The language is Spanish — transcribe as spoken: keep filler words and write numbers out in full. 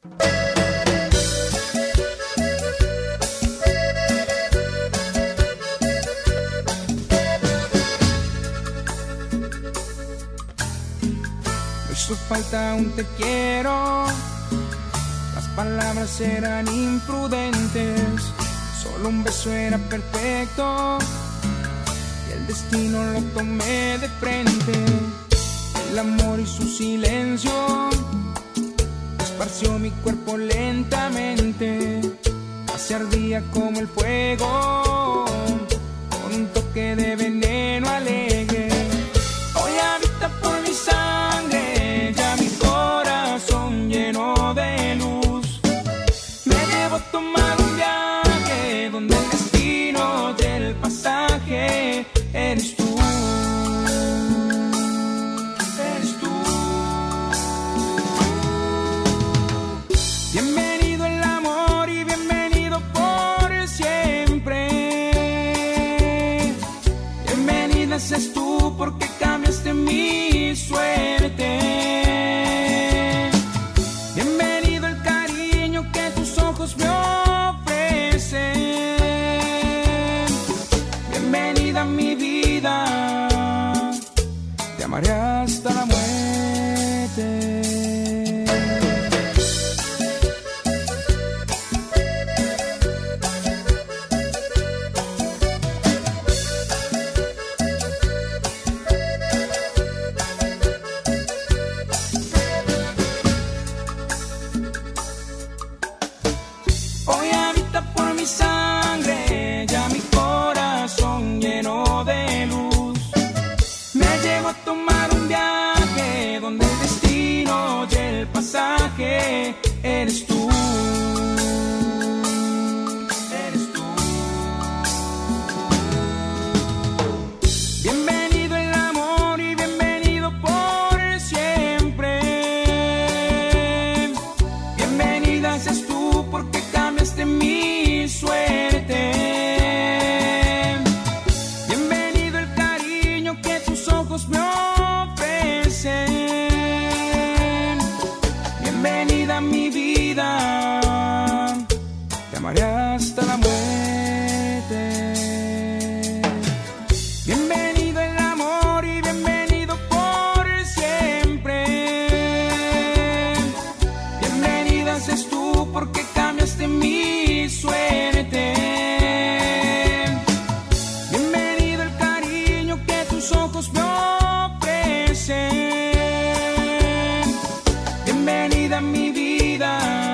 No hizo falta un te quiero, las palabras eran imprudentes, solo un beso era perfecto y el destino lo tomé de frente. El amor y su silencio esparció mi cuerpo lentamente, se ardía como el fuego, con un toque de veneno alegre. Hoy habita por mi sangre, ya mi corazón lleno de luz. Me debo tomar un viaje donde el destino y el pasaje eres tú. Eres tú. Bienvenido el amor y bienvenido por siempre. Bienvenida seas tú porque cambiaste mi suerte. Bienvenido el cariño que tus ojos me ofrecen. Bienvenida a mi vida, te amaré hasta la muerte. Hoy habita por mi sangre, ya mi corazón lleno de luz. Me llevo a tomar un viaje donde el destino y el pasaje eres tú. Eres tú. Bienvenido el amor y bienvenido por siempre. Bienvenida seas tú porque cambiaste mi suerte. Bienvenido el cariño que tus ojos me ofrecen. Bienvenida a mi vida, te amaré hasta la muerte. Bienvenido el amor y bienvenido por siempre. Bienvenida seas tú porque cambiaste mi suerte. Bienvenido el cariño que tus ojos me ofrecen. Bienvenida a mi vida,